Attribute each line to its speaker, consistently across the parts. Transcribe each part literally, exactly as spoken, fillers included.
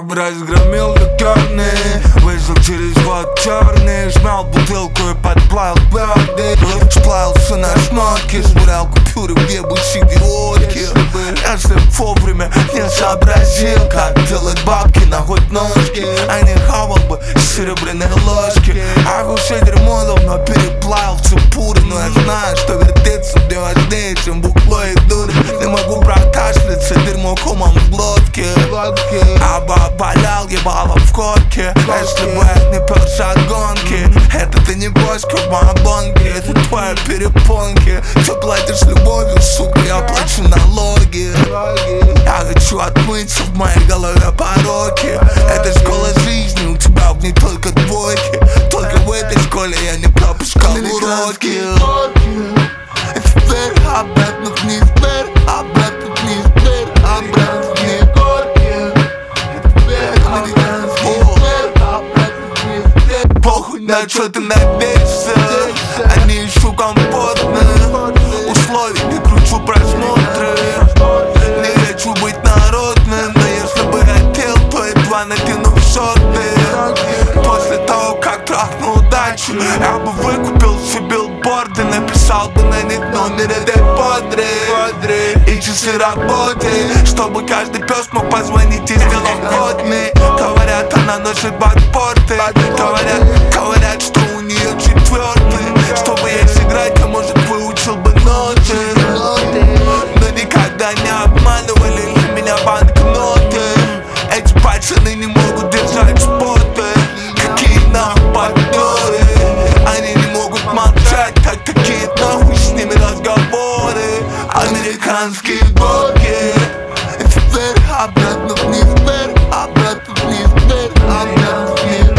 Speaker 1: разгромил ликерный, вышел через вод черный, жмял бутылку и подплавил бёрды. Сплавился на шмотке, швырял купюры в ебучие водки. Если б вовремя не сообразил, как делать бабки на хоть ножки, а не хавал бы серебряные ложки. А уже дерьмо давно переплавился пуры, но я знаю, что вертеться мне важнее, чем бухло и дурь. Не могу прокашляться, дерьмо комом в глотке. А валял ебало в корке. Если бы я не пёр шагонки, это ты не бочка в монобонке, это твои перепонки. Ты платишь любовью, сука, я плачу налоги. Я хочу отмыться в моей голове пороки. Это школа жизни, у тебя в ней только двойки. Только в этой школе я не пропускал уроки. И теперь обратно вниз, теперь обратно вниз, теперь обратно вниз. Похуй, на чё ты надеешься, они ищу комфортных условий, не кручу просмотры. Не хочу быть народным, но если бы хотел, то едва натяну шорты. После того, как трахнул удачу, я бы выкупил все билборды, написал бы на них номер этой подры и часы работы, чтобы каждый пес мог позвонить и сделать водный. Говорят, она носит бакпорты, говорят, говорят, что у нее четвертый. Чтобы ей сыграть, я, может, выучил бы ноты, но никогда не обманывали для меня банкноты. Эти пацаны не могут держать спорты. Какие нахуй партнеры, они не могут молчать, так какие нахуй с ними разговоры. Американские горки. И теперь обратно вниз, теперь обратно вниз, теперь обратно вниз.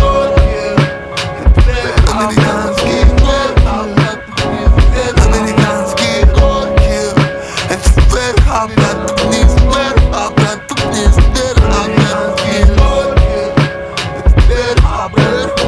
Speaker 1: Американские горки, американские горки. И теперь обратно вниз, теперь обратно вниз, теперь американские горки. И теперь обратно.